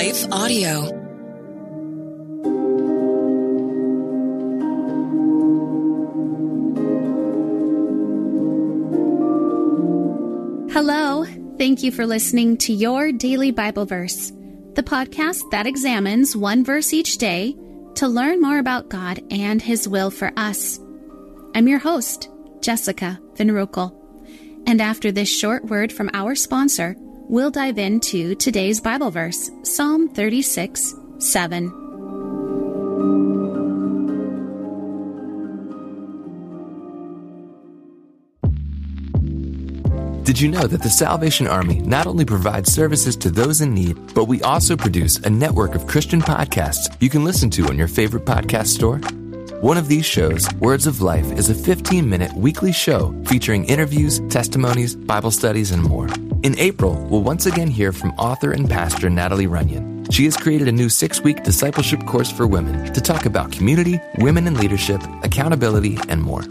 Life Audio. Hello. Thank you for listening to Your Daily Bible Verse, the podcast that examines one verse each day to learn more about God and His will for us. I'm your host, Jessica Van Roekel. And after this short word from our sponsor, we'll dive into today's Bible verse, Psalm 36:7. Did you know that the Salvation Army not only provides services to those in need, but we also produce a network of Christian podcasts you can listen to on your favorite podcast store? One of these shows, Words of Life, is a 15-minute weekly show featuring interviews, testimonies, Bible studies, and more. In April, we'll once again hear from author and pastor Natalie Runyon. She has created a new 6-week discipleship course for women to talk about community, women in leadership, accountability, and more.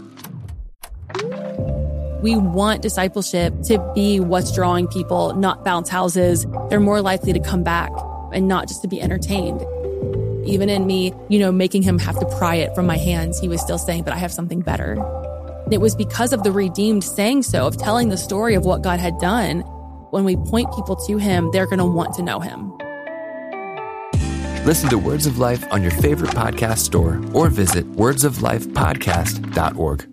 We want discipleship to be what's drawing people, not bounce houses. They're more likely to come back and not just to be entertained. Even in me, making him have to pry it from my hands, he was still saying, but I have something better. And it was because of the redeemed saying so, of telling the story of what God had done. When we point people to him, they're going to want to know him. Listen to Words of Life on your favorite podcast store or visit wordsoflifepodcast.org.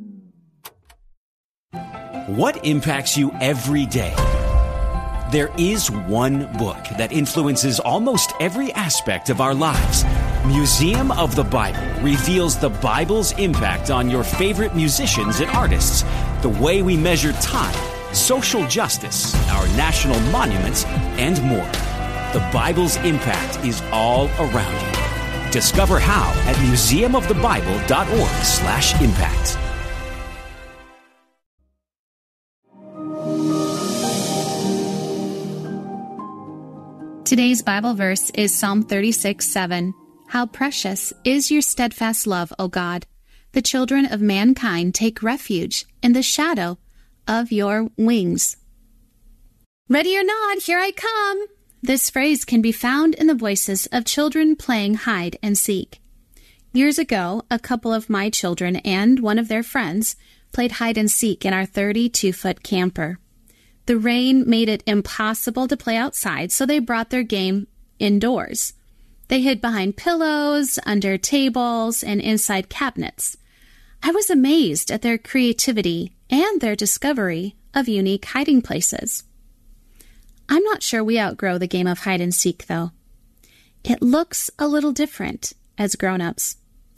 What impacts you every day? There is one book that influences almost every aspect of our lives. Museum of the Bible reveals the Bible's impact on your favorite musicians and artists, the way we measure time, social justice, our national monuments, and more. The Bible's impact is all around you. Discover how at museumofthebible.org/impact. Today's Bible verse is Psalm 36:7. How precious is your steadfast love, O God! The children of mankind take refuge in the shadow of your wings. Ready or not, here I come! This phrase can be found in the voices of children playing hide and seek. Years ago, a couple of my children and one of their friends played hide and seek in our 32-foot camper. The rain made it impossible to play outside, so they brought their game indoors. They hid behind pillows, under tables, and inside cabinets. I was amazed at their creativity and their discovery of unique hiding places. I'm not sure we outgrow the game of hide and seek, though. It looks a little different as grown-ups.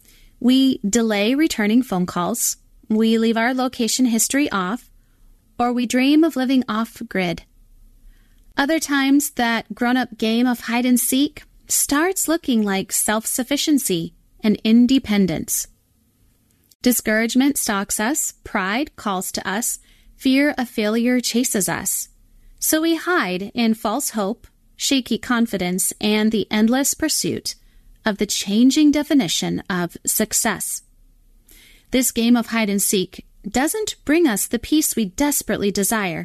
We delay returning phone calls, we leave our location history off, or we dream of living off-grid. Other times, that grown-up game of hide and seek starts looking like self-sufficiency and independence. Discouragement stalks us, pride calls to us, fear of failure chases us. So we hide in false hope, shaky confidence, and the endless pursuit of the changing definition of success. This game of hide and seek doesn't bring us the peace we desperately desire.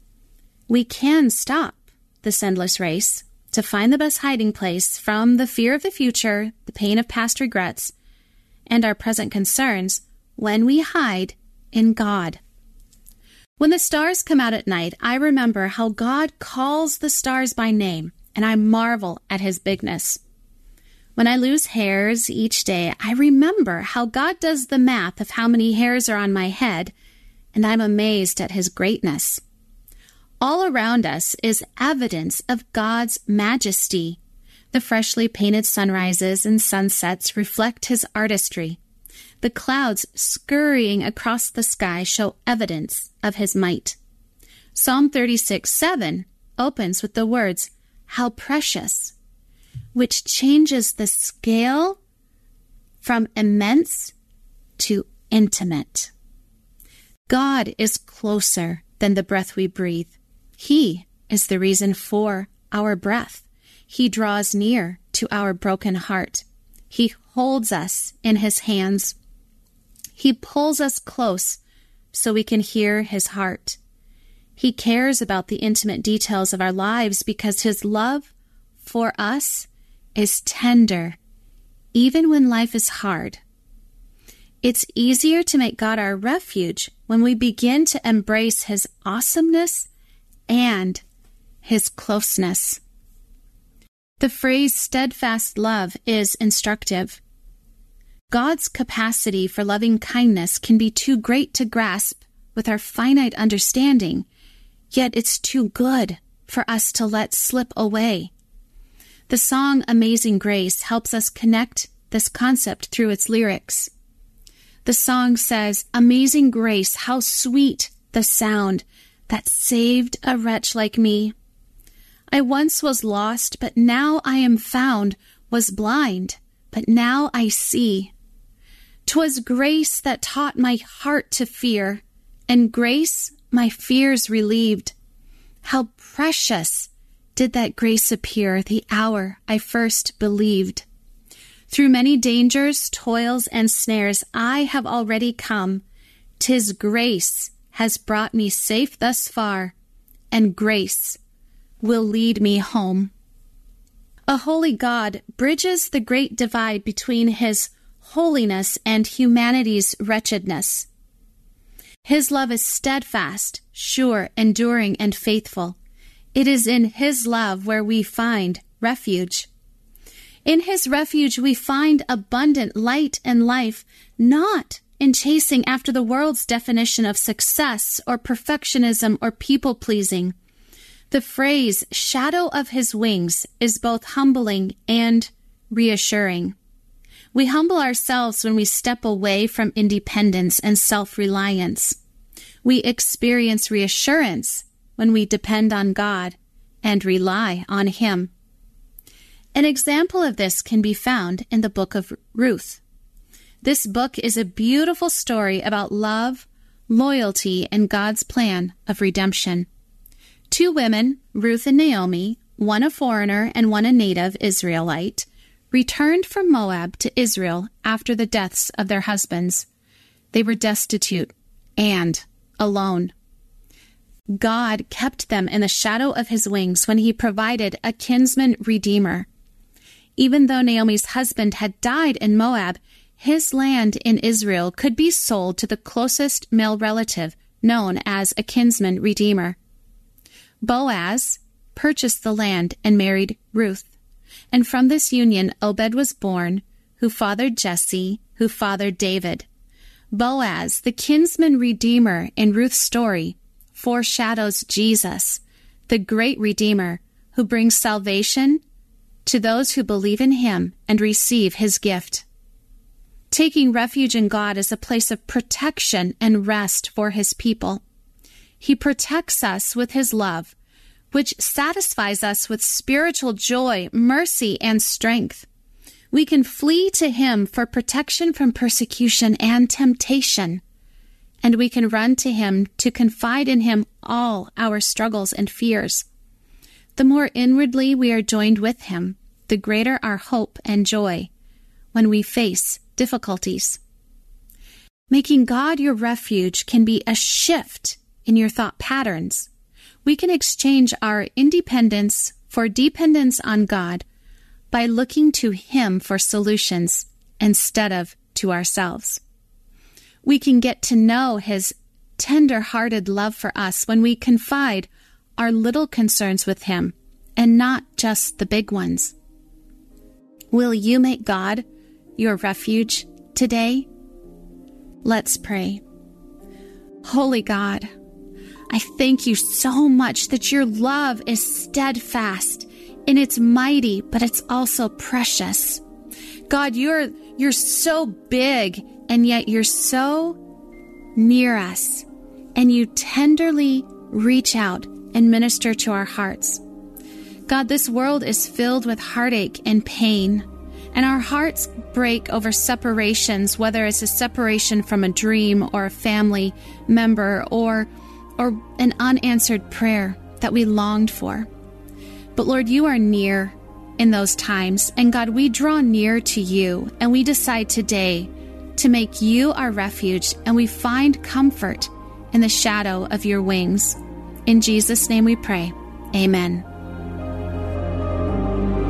We can stop this endless race to find the best hiding place from the fear of the future, the pain of past regrets, and our present concerns when we hide in God. When the stars come out at night, I remember how God calls the stars by name, and I marvel at His bigness. When I lose hairs each day, I remember how God does the math of how many hairs are on my head, and I'm amazed at His greatness. All around us is evidence of God's majesty. The freshly painted sunrises and sunsets reflect His artistry. The clouds scurrying across the sky show evidence of His might. Psalm 36:7 opens with the words, "How precious," which changes the scale from immense to intimate. God is closer than the breath we breathe. He is the reason for our breath. He draws near to our broken heart. He holds us in His hands. He pulls us close so we can hear His heart. He cares about the intimate details of our lives because His love for us is tender, even when life is hard. It's easier to make God our refuge when we begin to embrace His awesomeness and His closeness. The phrase steadfast love is instructive. God's capacity for loving kindness can be too great to grasp with our finite understanding, yet it's too good for us to let slip away. The song Amazing Grace helps us connect this concept through its lyrics. The song says, "Amazing grace, how sweet the sound that saved a wretch like me. I once was lost, but now I am found, was blind, but now I see. 'Twas grace that taught my heart to fear, and grace my fears relieved. How precious did that grace appear the hour I first believed. Through many dangers, toils, and snares I have already come. 'Tis grace has brought me safe thus far, and grace will lead me home." A holy God bridges the great divide between His holiness and humanity's wretchedness. His love is steadfast, sure, enduring, and faithful. It is in His love where we find refuge. In His refuge we find abundant light and life, not in chasing after the world's definition of success or perfectionism or people-pleasing. The phrase, shadow of His wings, is both humbling and reassuring. We humble ourselves when we step away from independence and self-reliance. We experience reassurance when we depend on God and rely on Him. An example of this can be found in the book of Ruth. This book is a beautiful story about love, loyalty, and God's plan of redemption. Two women, Ruth and Naomi, one a foreigner and one a native Israelite, returned from Moab to Israel after the deaths of their husbands. They were destitute and alone. God kept them in the shadow of His wings when He provided a kinsman redeemer. Even though Naomi's husband had died in Moab, his land in Israel could be sold to the closest male relative, known as a kinsman redeemer. Boaz purchased the land and married Ruth. And from this union, Obed was born, who fathered Jesse, who fathered David. Boaz, the kinsman redeemer in Ruth's story, foreshadows Jesus, the great Redeemer, who brings salvation to those who believe in Him and receive His gift. Taking refuge in God is a place of protection and rest for His people. He protects us with His love, which satisfies us with spiritual joy, mercy, and strength. We can flee to Him for protection from persecution and temptation, and we can run to Him to confide in Him all our struggles and fears. The more inwardly we are joined with Him, the greater our hope and joy when we face difficulties. Making God your refuge can be a shift in your thought patterns. We can exchange our independence for dependence on God by looking to Him for solutions instead of to ourselves. We can get to know His tender-hearted love for us when we confide our little concerns with Him and not just the big ones. Will you make God your refuge today? Let's pray. Holy God, I thank You so much that Your love is steadfast and it's mighty, but it's also precious. God, you're so big, and yet You're so near us, and You tenderly reach out and minister to our hearts. God, this world is filled with heartache and pain, and our hearts break over separations, whether it's a separation from a dream or a family member or an unanswered prayer that we longed for. But Lord, You are near in those times, and God, we draw near to You, and we decide today to make You our refuge, and we find comfort in the shadow of Your wings. In Jesus' name we pray. Amen.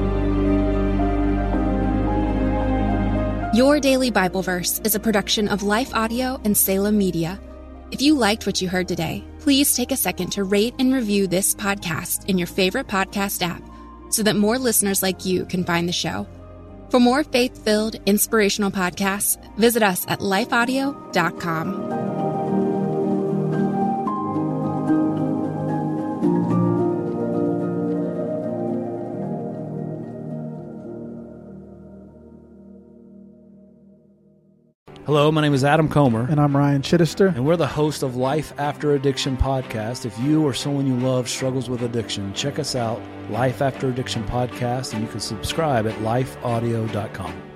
Your Daily Bible Verse is a production of Life Audio and Salem Media. If you liked what you heard today, please take a second to rate and review this podcast in your favorite podcast app so that more listeners like you can find the show. For more faith-filled, inspirational podcasts, visit us at lifeaudio.com. Hello, my name is Adam Comer. And I'm Ryan Chittister. And we're the host of Life After Addiction podcast. If you or someone you love struggles with addiction, check us out, Life After Addiction podcast, and you can subscribe at lifeaudio.com.